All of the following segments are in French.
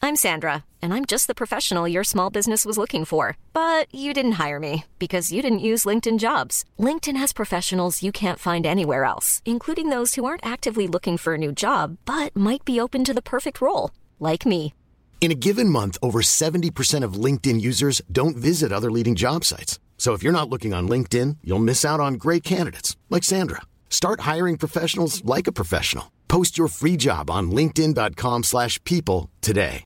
I'm Sandra, and I'm just the professional your small business was looking for. But you didn't hire me because you didn't use LinkedIn Jobs. LinkedIn has professionals you can't find anywhere else, including those who aren't actively looking for a new job, but might be open to the perfect role, like me. In a given month, over 70% of LinkedIn users don't visit other leading job sites. So if you're not looking on LinkedIn, you'll miss out on great candidates like Sandra. Start hiring professionals like a professional. Post your free job on linkedin.com/people today.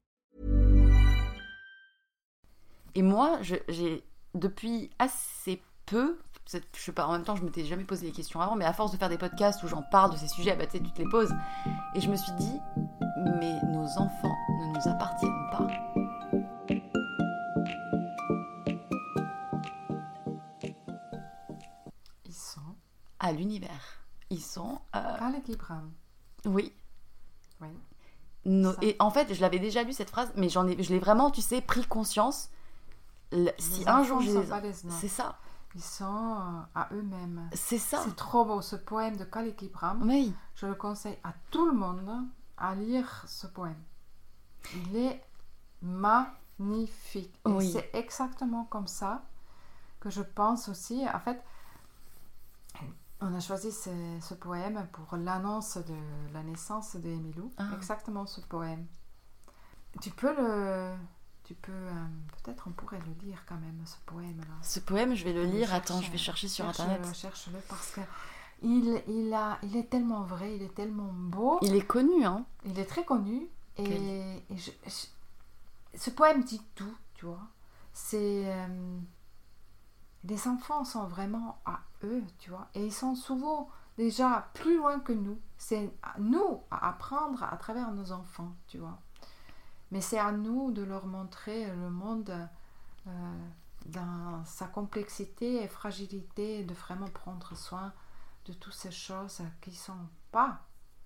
Et moi, j'ai depuis assez peu, je sais pas, en même temps, je m'étais jamais posé les questions avant, mais à force de faire des podcasts où j'en parle de ces sujets, bah, tu sais, tu te les poses. Et je me suis dit, mais nos enfants ne nous appartiennent pas. Ils sont à l'univers. Ils sont... à l'équilibre. Oui. Oui. Et en fait, je l'avais déjà lu cette phrase, mais je l'ai vraiment, tu sais, pris conscience. Si un jour j'ai... C'est ça. Ils sont à eux-mêmes. C'est ça. C'est trop beau, ce poème de Khalil Gibran. Oui. Je le conseille à tout le monde à lire ce poème. Il est magnifique. Oui. Et c'est exactement comme ça que je pense aussi. En fait, on a choisi ce poème pour l'annonce de la naissance de Emilou. Ah. Exactement ce poème. Peut-être on pourrait le lire quand même, ce poème-là. Ce poème, je vais le lire. Attends, je vais chercher sur Internet. Cherche-le parce que il est tellement vrai, il est tellement beau. Il est connu, hein. Il est très connu. Ce poème dit tout, tu vois. Les enfants sont vraiment à eux, tu vois. Et ils sont souvent déjà plus loin que nous. C'est à nous à apprendre à travers nos enfants, tu vois. Mais c'est à nous de leur montrer le monde dans sa complexité et fragilité, et de vraiment prendre soin de toutes ces choses qui ne sont pas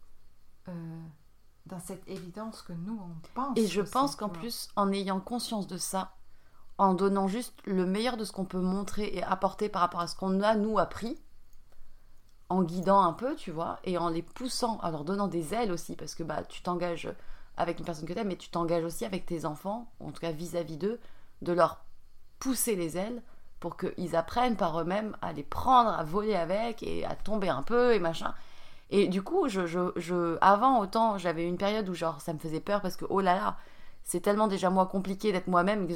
dans cette évidence que nous, on pense. Et je aussi, pense qu'en plus, en ayant conscience de ça, en donnant juste le meilleur de ce qu'on peut montrer et apporter par rapport à ce qu'on a, nous, appris, en guidant un peu, tu vois, et en les poussant, en leur donnant des ailes aussi, parce que bah, tu t'engages avec une personne que tu aimes, mais tu t'engages aussi avec tes enfants, en tout cas vis-à-vis d'eux, de leur pousser les ailes pour qu'ils apprennent par eux-mêmes à les prendre, à voler avec et à tomber un peu et machin. Et du coup, avant, autant j'avais une période où genre ça me faisait peur parce que oh là là, c'est tellement déjà moi compliqué d'être moi-même que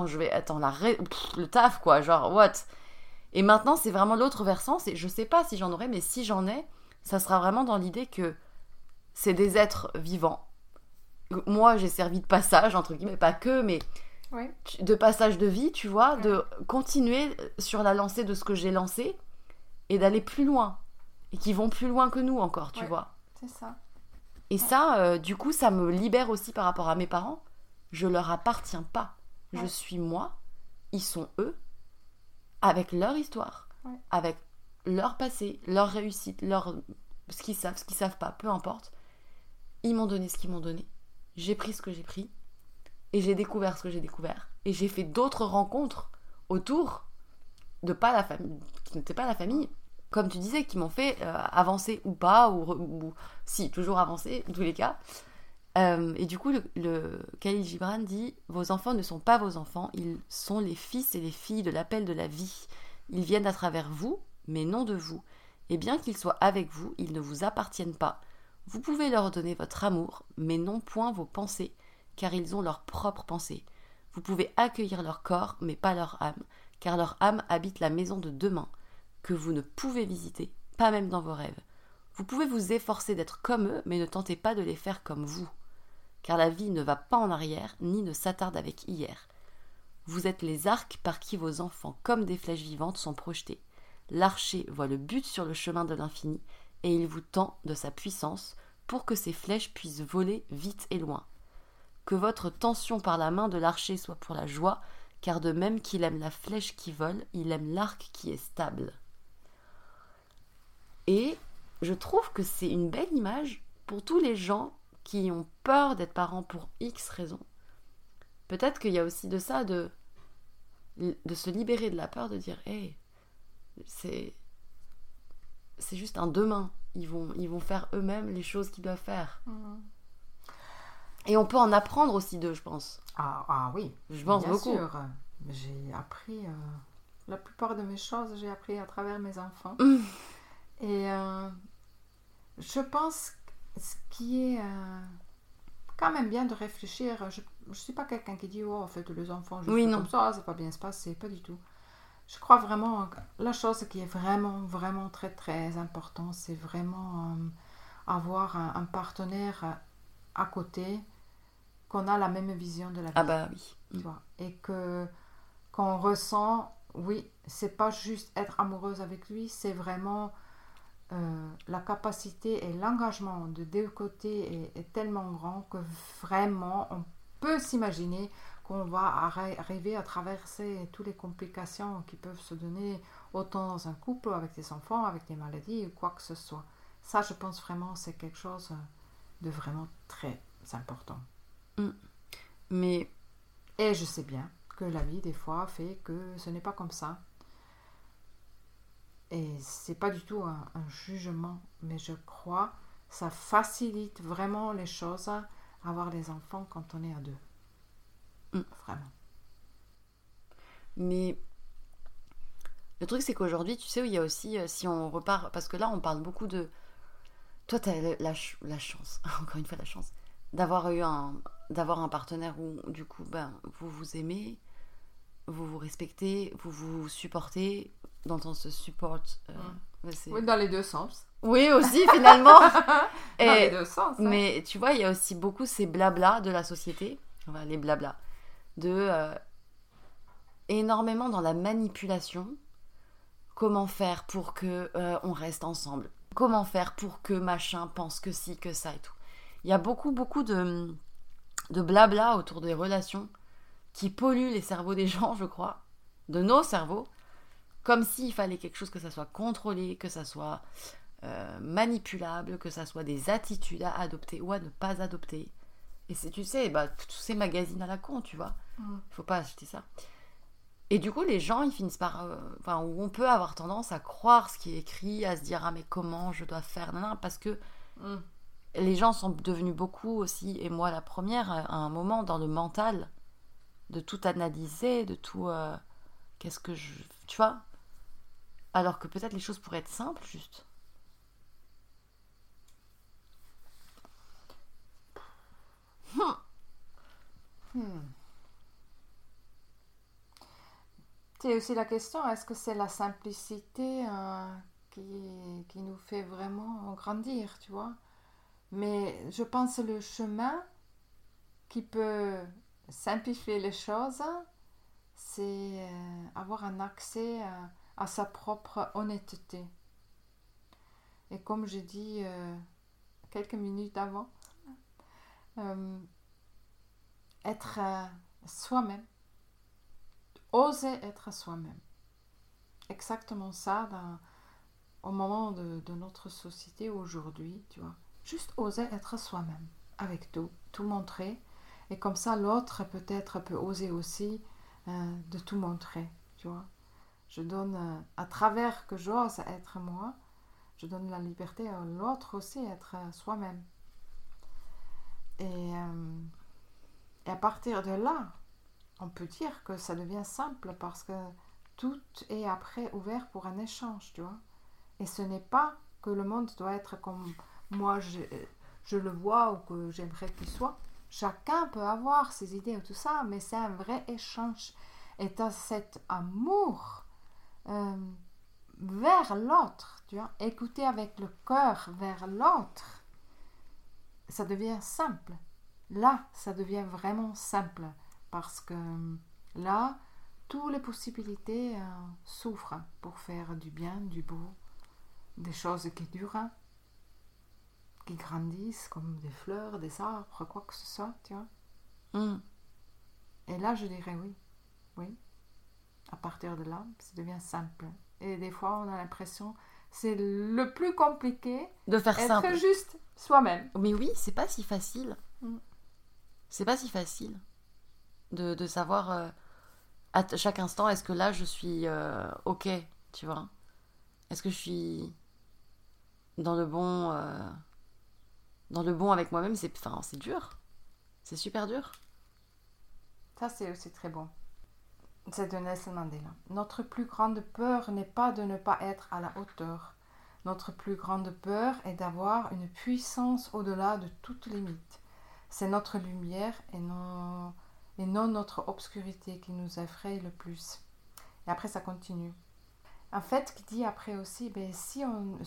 le taf quoi, genre what. Et maintenant c'est vraiment l'autre versant, je sais pas si j'en aurai, mais si j'en ai, ça sera vraiment dans l'idée que c'est des êtres vivants. Moi j'ai servi de passage entre guillemets, pas que, mais ouais. De passage de vie, tu vois, de continuer sur la lancée de ce que j'ai lancé et d'aller plus loin, et qui vont plus loin que nous encore, tu vois. C'est ça. Et ça, du coup, ça me libère aussi par rapport à mes parents. Je leur appartiens pas. Ouais. Je suis moi, ils sont eux, avec leur histoire, avec leur passé, leur réussite, ce qu'ils savent pas, peu importe. Ils m'ont donné ce qu'ils m'ont donné. J'ai pris ce que j'ai pris. Et j'ai découvert ce que j'ai découvert. Et j'ai fait d'autres rencontres autour de qui n'étaient pas la famille. Comme tu disais, qui m'ont fait avancer ou pas, ou si, toujours avancer, en tous les cas. Et du coup, le Khalil Gibran dit « Vos enfants ne sont pas vos enfants, ils sont les fils et les filles de l'appel de la vie. Ils viennent à travers vous, mais non de vous. Et bien qu'ils soient avec vous, ils ne vous appartiennent pas. Vous pouvez leur donner votre amour, mais non point vos pensées, car ils ont leurs propres pensées. Vous pouvez accueillir leur corps, mais pas leur âme, car leur âme habite la maison de demain, que vous ne pouvez visiter, pas même dans vos rêves. Vous pouvez vous efforcer d'être comme eux, mais ne tentez pas de les faire comme vous, car la vie ne va pas en arrière, ni ne s'attarde avec hier. Vous êtes les arcs par qui vos enfants, comme des flèches vivantes, sont projetés. L'archer voit le but sur le chemin de l'infini, et il vous tend de sa puissance pour que ces flèches puissent voler vite et loin. Que votre tension par la main de l'archer soit pour la joie, car de même qu'il aime la flèche qui vole, il aime l'arc qui est stable. Et je trouve que c'est une belle image pour tous les gens qui ont peur d'être parents pour X raisons. Peut-être qu'il y a aussi de ça, de se libérer de la peur, de dire hey, c'est juste un demain. Ils vont faire eux-mêmes les choses qu'ils doivent faire. Et on peut en apprendre aussi d'eux, je pense. Ah oui, Je pense bien beaucoup. sûr. J'ai appris la plupart de mes choses, j'ai appris à travers mes enfants. Et je pense que ce qui est quand même bien de réfléchir, je ne suis pas quelqu'un qui dit oh, en fait, les enfants, je suis comme ça, ça va bien se passer, pas du tout. Je crois vraiment que la chose qui est vraiment, vraiment très, très important, c'est vraiment avoir un partenaire à côté, qu'on a la même vision de la vie. Ah bah oui. Tu vois, et qu'on ressent, oui, c'est pas juste être amoureuse avec lui, c'est vraiment la capacité et l'engagement de deux côtés est tellement grand que vraiment on peut s'imaginer qu'on va arriver à traverser toutes les complications qui peuvent se donner autant dans un couple, avec des enfants, avec des maladies ou quoi que ce soit. Ça, je pense vraiment, c'est quelque chose de vraiment très important. Mais... Et je sais bien que la vie, des fois, fait que ce n'est pas comme ça. Et c'est pas du tout un jugement, mais je crois que ça facilite vraiment les choses à avoir des enfants quand on est à deux. Vraiment. Mais le truc, c'est qu'aujourd'hui, tu sais, où il y a aussi, si on repart, parce que là, on parle beaucoup de... Toi, tu as la chance, encore une fois, la chance, d'avoir un partenaire où, du coup, vous vous aimez, vous vous respectez, vous vous supportez, dans le sens de support. Oui, dans les deux sens. Oui, aussi, finalement. Dans les deux sens. Mais tu vois, il y a aussi beaucoup ces blablas de la société, les blablas, énormément dans la manipulation. Comment faire pour que on reste ensemble? Comment faire pour que machin pense que ci, que ça et tout? Il y a beaucoup de blabla autour des relations qui polluent les cerveaux des gens, je crois, de nos cerveaux, comme s'il fallait quelque chose, que ça soit contrôlé, que ça soit manipulable, que ça soit des attitudes à adopter ou à ne pas adopter. Et c'est, tu sais, tous ces magazines à la con, tu vois. Faut pas acheter ça. Et du coup, les gens, ils finissent par... où on peut avoir tendance à croire ce qui est écrit, à se dire « Ah, mais comment je dois faire ?» Parce que les gens sont devenus beaucoup aussi, et moi la première, à un moment, dans le mental, de tout analyser, de tout... qu'est-ce que je... Tu vois? Alors que peut-être les choses pourraient être simples, juste. C'est aussi la question, est-ce que c'est la simplicité qui nous fait vraiment grandir, tu vois? Mais je pense que le chemin qui peut simplifier les choses, c'est avoir un accès à sa propre honnêteté. Et comme j'ai dit quelques minutes avant, être soi-même. Oser être soi-même. Exactement ça au moment de notre société aujourd'hui, tu vois. Juste oser être soi-même, avec tout montrer. Et comme ça, l'autre peut-être peut oser aussi de tout montrer, tu vois. Je donne, à travers que j'ose être moi, je donne la liberté à l'autre aussi être soi-même. Et à partir de là, on peut dire que ça devient simple parce que tout est après ouvert pour un échange, tu vois. Et ce n'est pas que le monde doit être comme moi je le vois ou que j'aimerais qu'il soit. Chacun peut avoir ses idées ou tout ça, mais c'est un vrai échange. Et tu as cet amour vers l'autre, tu vois. Écouter avec le cœur vers l'autre, ça devient simple. Là, ça devient vraiment simple. Parce que là, toutes les possibilités s'ouvrent pour faire du bien, du beau, des choses qui durent, qui grandissent comme des fleurs, des arbres, quoi que ce soit, tu vois. Et là, je dirais oui. À partir de là, ça devient simple. Et des fois, on a l'impression c'est le plus compliqué de faire simple. Être juste soi-même. Mais oui, c'est pas si facile. C'est pas si facile. De savoir à chaque instant, est-ce que là je suis ok, tu vois, est-ce que je suis dans le bon avec moi-même. C'est dur, C'est super dur. Ça, c'est aussi très bon. C'est de Nelson Mandela. Notre plus grande peur n'est pas de ne pas être à la hauteur. Notre plus grande peur est d'avoir une puissance au-delà de toute limite. C'est notre lumière et non notre obscurité qui nous effraie le plus. Et après, ça continue. En fait, qui dit après aussi, si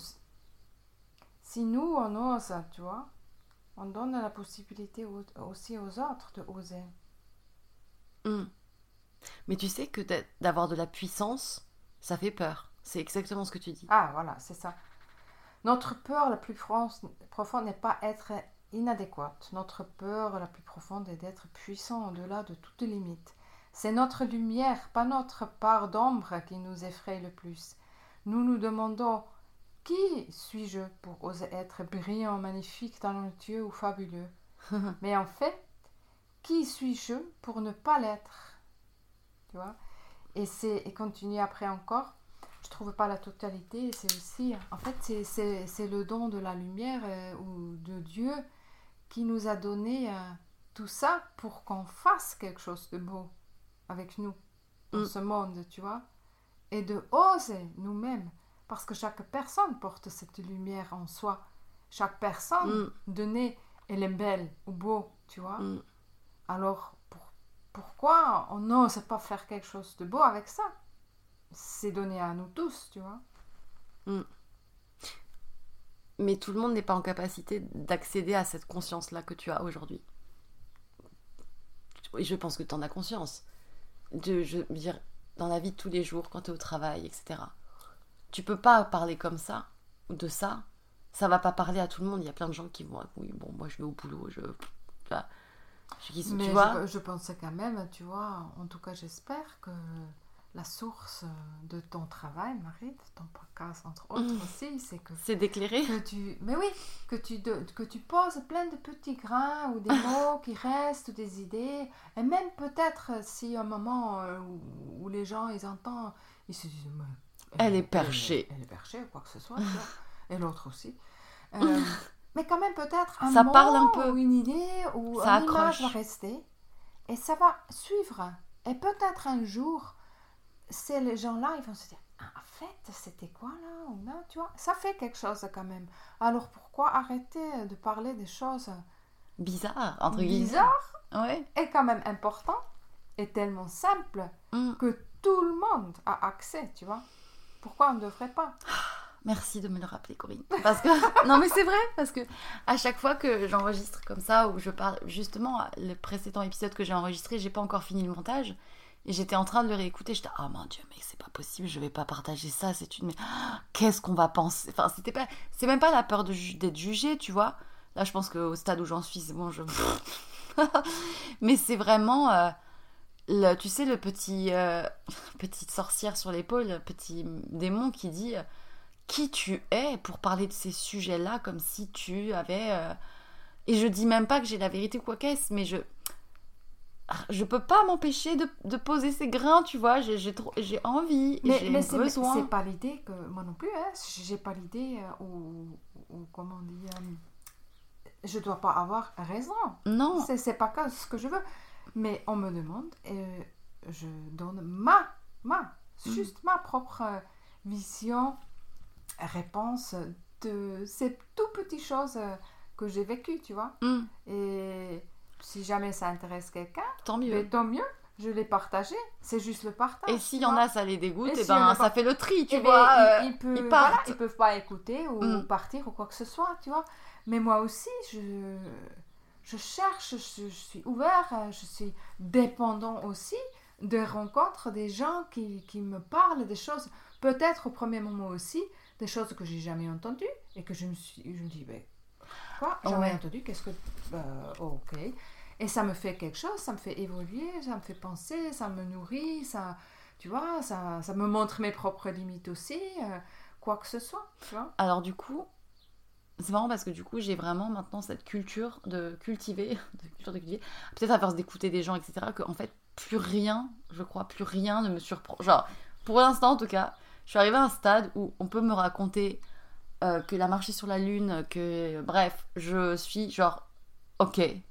nous, on ose, tu vois, on donne la possibilité aussi aux autres de oser. Mais tu sais que d'avoir de la puissance, ça fait peur. C'est exactement ce que tu dis. Ah, voilà, c'est ça. Notre peur la plus profonde n'est pas être inadéquate. Notre peur la plus profonde est d'être puissant au-delà de toute limite. C'est notre lumière, pas notre part d'ombre qui nous effraie le plus. Nous nous demandons, qui suis-je pour oser être brillant, magnifique, talentueux ou fabuleux? Mais en fait, qui suis-je pour ne pas l'être? Tu vois? Et continue après encore. Je trouve pas la totalité. C'est aussi, en fait, c'est le don de la lumière ou de Dieu qui nous a donné tout ça pour qu'on fasse quelque chose de beau avec nous dans ce monde, tu vois, et de oser nous-mêmes, parce que chaque personne porte cette lumière en soi. Chaque personne donnée, elle est belle ou beau, tu vois. Alors pourquoi on n'ose pas faire quelque chose de beau avec ça? C'est donné à nous tous, tu vois. Mais tout le monde n'est pas en capacité d'accéder à cette conscience-là que tu as aujourd'hui. Et je pense que tu en as conscience. Je veux dire, dans la vie de tous les jours, quand tu es au travail, etc. Tu peux pas parler comme ça, ou de ça. Ça va pas parler à tout le monde. Il y a plein de gens qui vont... Oui, bon, moi je vais au boulot, Mais tu vois, je pense quand même, tu vois, en tout cas j'espère que la source de ton travail, Marie, de ton podcast entre autres aussi, c'est que... C'est d'éclairer. Mais oui, que tu poses plein de petits grains ou des mots qui restent, ou des idées, et même peut-être si à un moment où les gens, ils entendent, ils se disent... Elle est perchée. Elle est perchée ou quoi que ce soit, tu vois. Et l'autre aussi. Mais quand même peut-être un ça mot parle un peu. ou une idée ou ça une accroche. image va rester et ça va suivre. Et peut-être un jour, les gens-là, ils vont se dire, en fait, c'était quoi là ou là, tu vois. Ça fait quelque chose quand même. Alors pourquoi arrêter de parler des choses bizarres, entre guillemets. Bizarres, ouais. Et quand même important et tellement simple que tout le monde a accès, tu vois. Pourquoi on ne devrait pas? Merci de me le rappeler, Corinne. Parce que non, mais c'est vrai, parce que à chaque fois que j'enregistre comme ça, ou je parle, justement, le précédent épisode que j'ai enregistré, j'ai pas encore fini le montage, et j'étais en train de le réécouter. J'étais, oh mon Dieu, mais c'est pas possible, je vais pas partager ça. Mais qu'est-ce qu'on va penser? Enfin, c'est même pas la peur d'être jugée, tu vois. Là, je pense qu'au stade où j'en suis, c'est bon, mais c'est vraiment. Tu sais, le petite sorcière sur l'épaule, le petit démon qui dit qui tu es pour parler de ces sujets-là comme si tu avais... Et je dis même pas que j'ai la vérité ou quoi qu'est-ce, mais je peux pas m'empêcher de poser ces grains, tu vois, j'ai envie, j'ai besoin. Mais c'est pas l'idée que... Moi non plus, hein, j'ai pas l'idée ou comment on dit... je dois pas avoir raison. Non. C'est pas ce que je veux. Mais on me demande et je donne juste ma propre vision, réponse de ces tout petites choses que j'ai vécues, tu vois. Et si jamais ça intéresse quelqu'un, tant mieux. Tant mieux, je l'ai partagé. C'est juste le partage. Et s'il y en a, ça les dégoûte, et si ça fait le tri, tu vois. Ils peuvent pas écouter ou partir ou quoi que ce soit, tu vois. Mais moi aussi, je cherche, je suis ouvert, je suis dépendant aussi de rencontres des gens qui me parlent des choses, peut-être au premier moment aussi, des choses que j'ai jamais entendues et que je me dis, quoi, jamais entendu, qu'est-ce que... ok. Et ça me fait quelque chose, ça me fait évoluer, ça me fait penser, ça me nourrit, ça, tu vois, ça me montre mes propres limites aussi, quoi que ce soit, tu vois. Alors du coup... C'est marrant parce que du coup, j'ai vraiment maintenant cette culture de cultiver, peut-être à force d'écouter des gens, etc., que en fait, plus rien ne me surprend. Genre, pour l'instant en tout cas, je suis arrivée à un stade où on peut me raconter que la marche sur la lune, que bref, je suis genre, ok,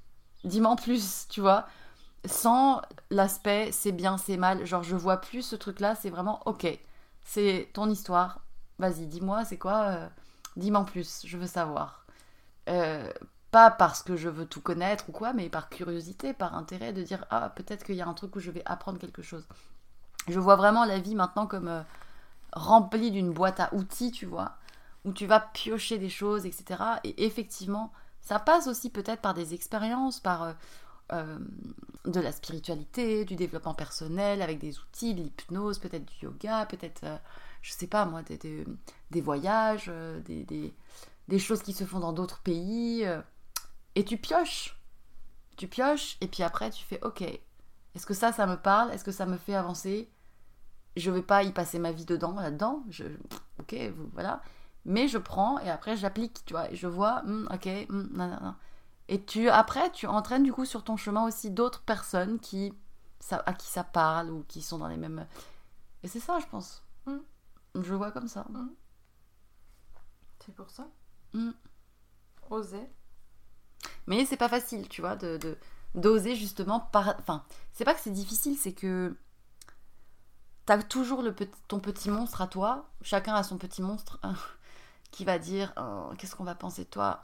dis-moi en plus, tu vois. Sans l'aspect c'est bien, c'est mal. Genre, je vois plus ce truc-là, c'est vraiment ok. C'est ton histoire. Vas-y, dis-moi, c'est quoi dis-moi en plus, je veux savoir. Pas parce que je veux tout connaître ou quoi, mais par curiosité, par intérêt de dire ah, peut-être qu'il y a un truc où je vais apprendre quelque chose. Je vois vraiment la vie maintenant comme remplie d'une boîte à outils, tu vois, où tu vas piocher des choses, etc. Et effectivement, ça passe aussi peut-être par des expériences, par de la spiritualité, du développement personnel, avec des outils, de l'hypnose, peut-être du yoga, peut-être, je sais pas moi, des voyages, des choses qui se font dans d'autres pays. Et tu pioches, et puis après tu fais ok, est-ce que ça me parle, est-ce que ça me fait avancer? Je vais pas y passer ma vie là-dedans, ok, voilà, mais je prends et après j'applique, tu vois, et je vois, ok, nanana. Et après tu entraînes du coup sur ton chemin aussi d'autres personnes à qui ça parle ou qui sont dans les mêmes, et c'est ça je pense, je le vois comme ça. C'est pour ça. Mm. Oser. Mais c'est pas facile, tu vois, d'oser justement enfin, c'est pas que c'est difficile, c'est que t'as toujours ton petit monstre à toi, chacun a son petit monstre qui va dire qu'est-ce qu'on va penser de toi,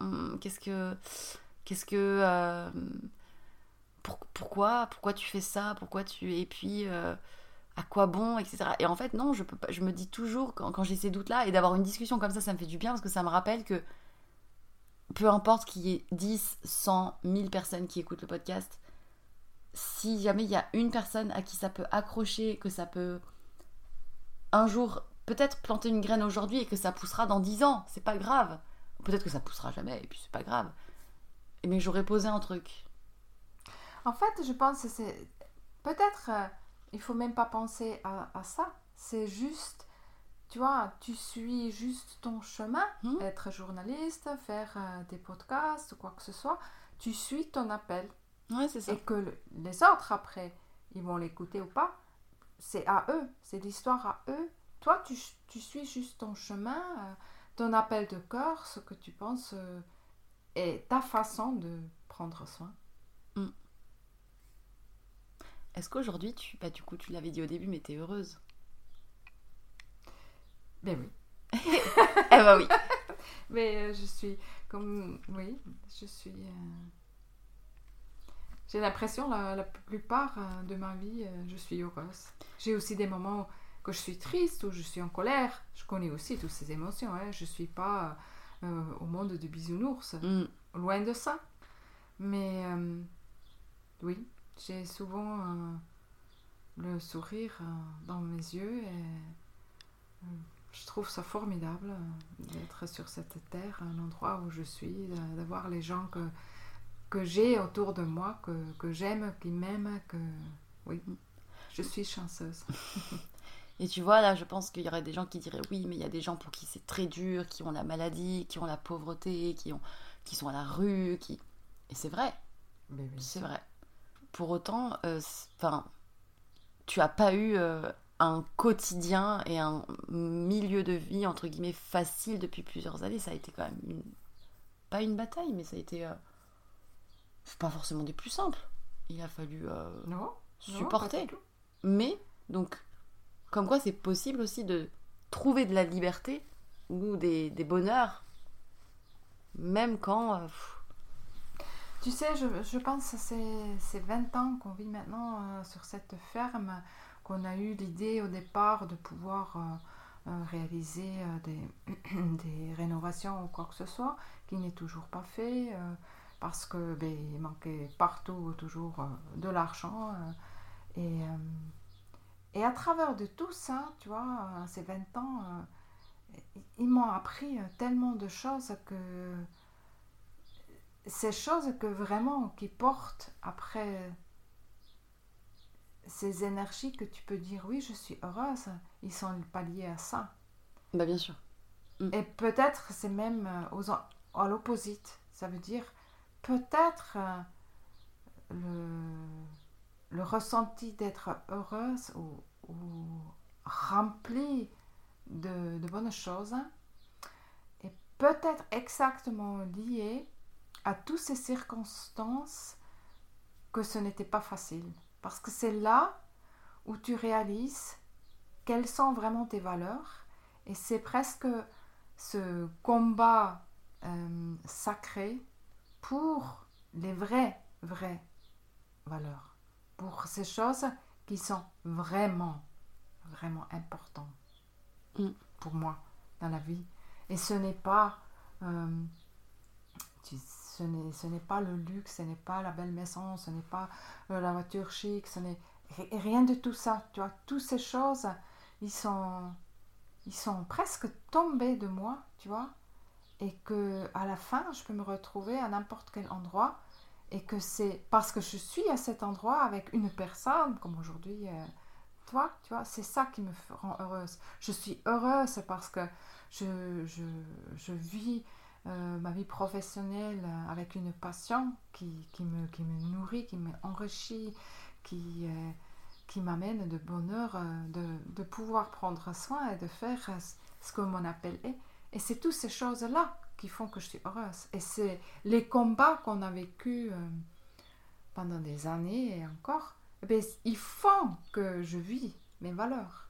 pourquoi tu fais ça, et puis à quoi bon, etc. Et en fait non, je peux pas, je me dis toujours quand j'ai ces doutes là, et d'avoir une discussion comme ça me fait du bien, parce que ça me rappelle que peu importe qu'il y ait 10, 100, 1000 personnes qui écoutent le podcast, si jamais il y a une personne à qui ça peut accrocher, que ça peut un jour peut-être planter une graine aujourd'hui et que ça poussera dans 10 ans, c'est pas grave. Peut-être que ça poussera jamais et puis c'est pas grave. Mais j'aurais posé un truc. En fait, je pense que c'est... Peut-être, il faut même pas penser à ça. C'est juste, tu vois, tu suis juste ton chemin. Être journaliste, faire des podcasts ou quoi que ce soit. Tu suis ton appel. Ouais, c'est ça. Et que les autres, après, ils vont l'écouter ou pas, c'est à eux. C'est l'histoire à eux. Toi, tu suis juste ton chemin, ton appel de cœur, ce que tu penses est ta façon de prendre soin. Est-ce qu'aujourd'hui, du coup, tu l'avais dit au début, mais t'es heureuse? Ben oui. Eh ben oui. Mais je suis comme... Oui, je suis... J'ai l'impression, la plupart de ma vie, je suis heureuse. J'ai aussi des moments que je suis triste ou je suis en colère. Je connais aussi toutes ces émotions. Hein. Je ne suis pas au monde du bisounours. Loin de ça. Mais oui, j'ai souvent le sourire dans mes yeux et je trouve ça formidable d'être sur cette terre, un endroit où je suis, d'avoir les gens que j'ai autour de moi, que j'aime, qui m'aiment, que... Oui, je suis chanceuse. Et tu vois, là, je pense qu'il y aurait des gens qui diraient oui, mais il y a des gens pour qui c'est très dur, qui ont la maladie, qui ont la pauvreté, qui sont à la rue, Et c'est vrai. Mais oui, c'est vrai. Pour autant, tu n'as pas eu un quotidien et un milieu de vie, entre guillemets, facile depuis plusieurs années. Ça a été quand même pas une bataille, mais ça a été pas forcément des plus simples. Il a fallu supporter. Mais, donc, comme quoi c'est possible aussi de trouver de la liberté ou des bonheurs, même quand... Tu sais, je pense que c'est 20 ans qu'on vit maintenant sur cette ferme, qu'on a eu l'idée au départ de pouvoir réaliser des rénovations ou quoi que ce soit, qui n'est toujours pas fait, parce que il manquait partout toujours de l'argent. Et à travers de tout ça, tu vois, ces 20 ans, ils m'ont appris tellement de choses que... Ces choses que vraiment, qui portent après ces énergies que tu peux dire, oui, je suis heureuse, ils sont pas liés à ça. Bah bien sûr. Et peut-être c'est même à l'opposite. Ça veut dire peut-être le ressenti d'être heureuse ou remplie de bonnes choses est peut-être exactement lié à toutes ces circonstances que ce n'était pas facile. Parce que c'est là où tu réalises quelles sont vraiment tes valeurs. Et c'est presque ce combat sacré pour les vraies valeurs. Pour ces choses qui sont vraiment importantes pour moi dans la vie. Et ce n'est pas ce n'est pas le luxe, ce n'est pas la belle maison, ce n'est pas la voiture chic, ce n'est rien de tout ça. Tu vois, toutes ces choses, ils sont presque tombés de moi, tu vois, et que à la fin, je peux me retrouver à n'importe quel endroit, et que c'est parce que je suis à cet endroit avec une personne, comme aujourd'hui, toi, tu vois, c'est ça qui me rend heureuse. Je suis heureuse parce que je vis ma vie professionnelle avec une passion qui me nourrit, qui m'enrichit, qui m'amène de bonheur, de pouvoir prendre soin et de faire ce que mon appel est. Et c'est toutes ces choses-là qui font que je suis heureuse. Et c'est les combats qu'on a vécus pendant des années et encore, eh bien, ils font que je vis mes valeurs.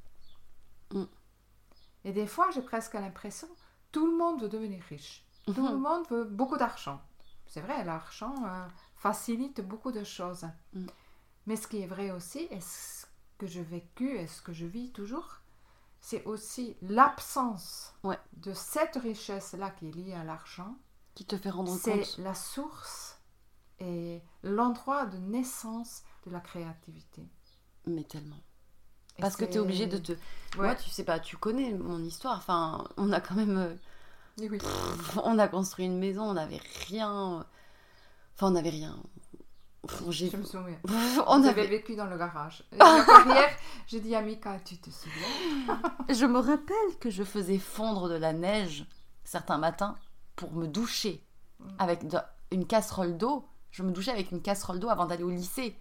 Et des fois, j'ai presque l'impression tout le monde veut devenir riche. Tout le monde veut beaucoup d'argent. C'est vrai, l'argent facilite beaucoup de choses. Mais ce qui est vrai aussi, et ce que j'ai vécu et ce que je vis toujours, c'est aussi l'absence de cette richesse-là qui est liée à l'argent. Qui te fait rendre compte. C'est la source et l'endroit de naissance de la créativité. Mais tellement. Parce que tu es obligé de te... Moi, tu sais pas, tu connais mon histoire. Enfin, on a quand même... on a construit une maison, on n'avait rien. Enfin, on n'avait rien. Je me souviens. On avait vécu dans le garage. Et hier, j'ai dit à Mika, tu te souviens? Je me rappelle que je faisais fondre de la neige certains matins pour me doucher avec une casserole d'eau. Je me douchais avec une casserole d'eau avant d'aller au lycée.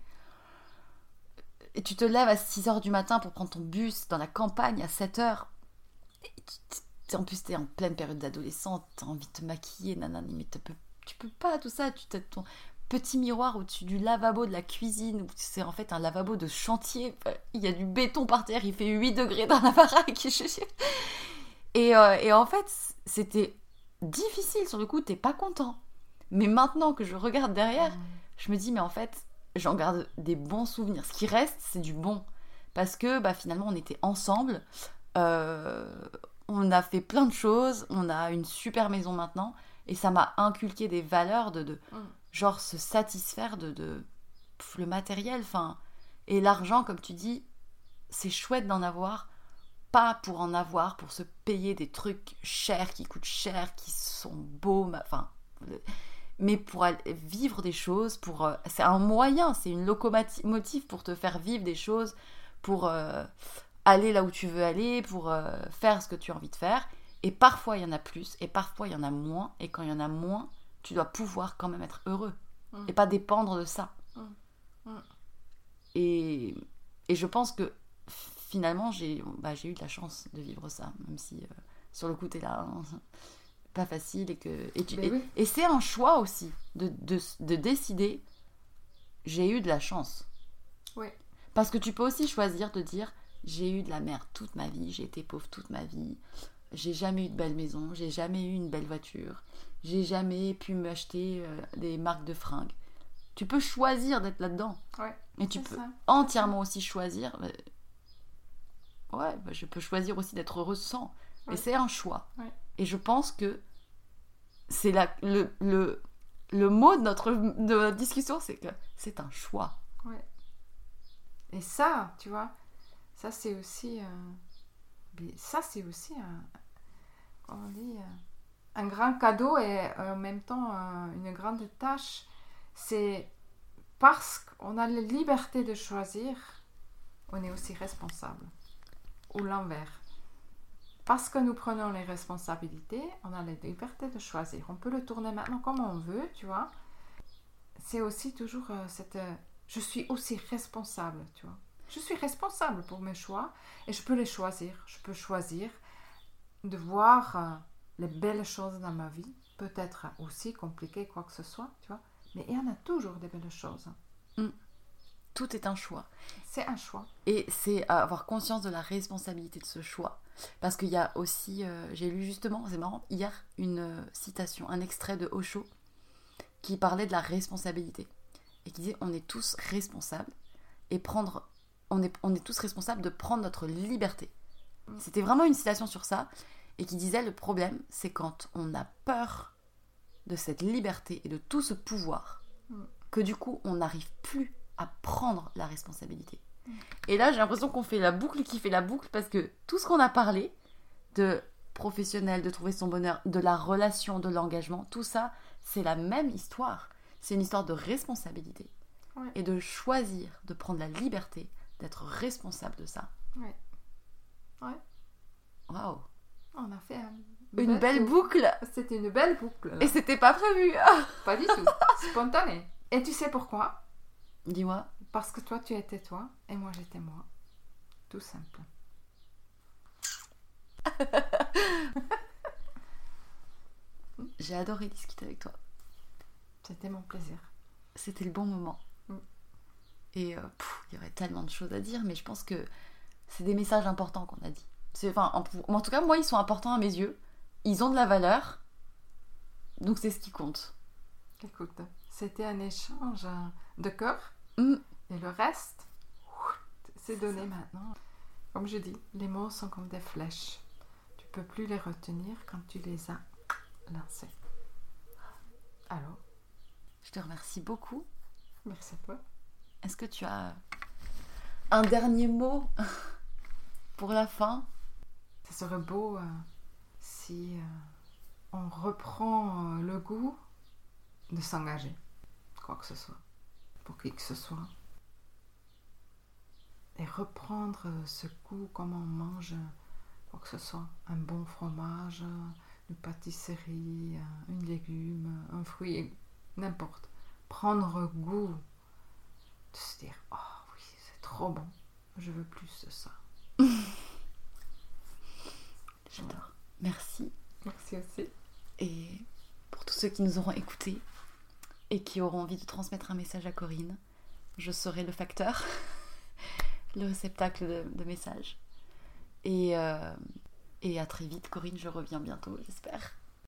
Et tu te lèves à 6h du matin pour prendre ton bus dans la campagne à 7h. En plus, t'es en pleine période d'adolescente, t'as envie de te maquiller, nanani, mais tu peux pas tout ça. Tu as ton petit miroir au-dessus du lavabo de la cuisine, où c'est en fait un lavabo de chantier. Il y a du béton par terre, il fait 8 degrés dans la baraque. Et en fait, c'était difficile sur le coup, t'es pas content. Mais maintenant que je regarde derrière, je me dis, mais en fait, j'en garde des bons souvenirs. Ce qui reste, c'est du bon. Parce que finalement, on était ensemble. On a fait plein de choses. On a une super maison maintenant. Et ça m'a inculqué des valeurs de genre se satisfaire de le matériel. Et l'argent, comme tu dis, c'est chouette d'en avoir. Pas pour en avoir, pour se payer des trucs chers, qui coûtent cher, qui sont beaux. Mais pour vivre des choses, c'est un moyen, c'est une locomotive pour te faire vivre des choses, pour aller là où tu veux aller, pour faire ce que tu as envie de faire. Et parfois, il y en a plus, et parfois, il y en a moins. Et quand il y en a moins, tu dois pouvoir quand même être heureux, et pas dépendre de ça. Et je pense que finalement, j'ai eu de la chance de vivre ça, même si sur le coup, t'es là... pas facile et c'est un choix aussi de décider j'ai eu de la chance parce que tu peux aussi choisir de dire j'ai eu de la merde toute ma vie, j'ai été pauvre toute ma vie, j'ai jamais eu de belle maison, j'ai jamais eu une belle voiture, j'ai jamais pu m'acheter des marques de fringues. Tu peux choisir d'être là-dedans et tu peux entièrement aussi choisir je peux choisir aussi d'être heureuse sans et c'est un choix. Et je pense que c'est le mot de notre discussion, c'est que c'est un choix. Et ça, tu vois, ça c'est aussi comment on dit, un grand cadeau et en même temps une grande tâche. C'est parce qu'on a la liberté de choisir, on est aussi responsable. Ou l'envers. Parce que nous prenons les responsabilités, on a la liberté de choisir. On peut le tourner maintenant comme on veut, tu vois. C'est aussi toujours je suis aussi responsable, tu vois. Je suis responsable pour mes choix et je peux les choisir. Je peux choisir de voir les belles choses dans ma vie. Peut-être aussi compliquées, quoi que ce soit, tu vois. Mais il y en a toujours des belles choses. Tout est un choix. C'est un choix. Et c'est avoir conscience de la responsabilité de ce choix. Parce qu'il y a aussi, j'ai lu justement, c'est marrant, hier, une citation, un extrait de Osho qui parlait de la responsabilité. Et qui disait, on est tous responsables et on est tous responsables de prendre notre liberté. C'était vraiment une citation sur ça. Et qui disait, le problème, c'est quand on a peur de cette liberté et de tout ce pouvoir, que du coup, on n'arrive plus à prendre la responsabilité. Et là, j'ai l'impression qu'on fait la boucle qui fait la boucle, parce que tout ce qu'on a parlé, de professionnel, de trouver son bonheur, de la relation, de l'engagement, tout ça, c'est la même histoire. C'est une histoire de responsabilité. Ouais. Et de choisir, de prendre la liberté, d'être responsable de ça. Ouais. Waouh. On a fait une belle boucle. C'était une belle boucle. Là. Et c'était pas prévu. Pas du tout. Spontané. Et tu sais pourquoi? Dis-moi. Parce que toi, tu étais toi et moi, j'étais moi. Tout simple. J'ai adoré discuter avec toi. C'était mon plaisir. C'était le bon moment. Et il y aurait tellement de choses à dire, mais je pense que c'est des messages importants qu'on a dit. En tout cas, moi, ils sont importants à mes yeux. Ils ont de la valeur. Donc, c'est ce qui compte. Écoute, c'était un échange de cœur. Et le reste, c'est donné maintenant. Comme je dis, les mots sont comme des flèches. Tu peux plus les retenir quand tu les as lancés. Alors, je te remercie beaucoup. Merci à toi. Est-ce que tu as un dernier mot pour la fin? Ça serait beau si on reprend le goût de s'engager, quoi que ce soit, pour qui que ce soit. Et reprendre ce goût comme on mange, quoi que ce soit, un bon fromage, une pâtisserie, un légume, un fruit, n'importe. Prendre goût, de se dire, oh oui, c'est trop bon, je veux plus de ça. J'adore. Merci. Merci aussi. Et pour tous ceux qui nous auront écoutés et qui auront envie de transmettre un message à Corinne, je serai le facteur, le réceptacle de messages. Et à très vite, Corinne, je reviens bientôt, j'espère.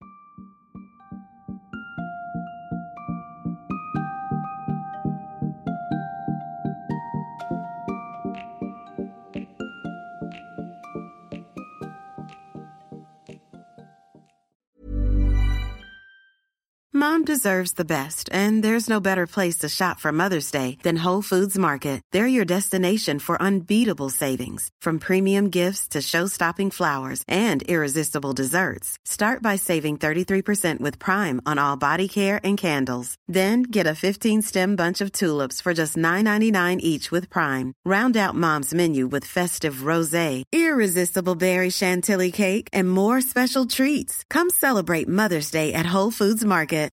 Mom deserves the best, and there's no better place to shop for Mother's Day than Whole Foods Market. They're your destination for unbeatable savings, from premium gifts to show-stopping flowers and irresistible desserts. Start by saving 33% with Prime on all body care and candles. Then get a 15-stem bunch of tulips for just $9.99 each with Prime. Round out Mom's menu with festive rosé, irresistible berry chantilly cake, and more special treats. Come celebrate Mother's Day at Whole Foods Market.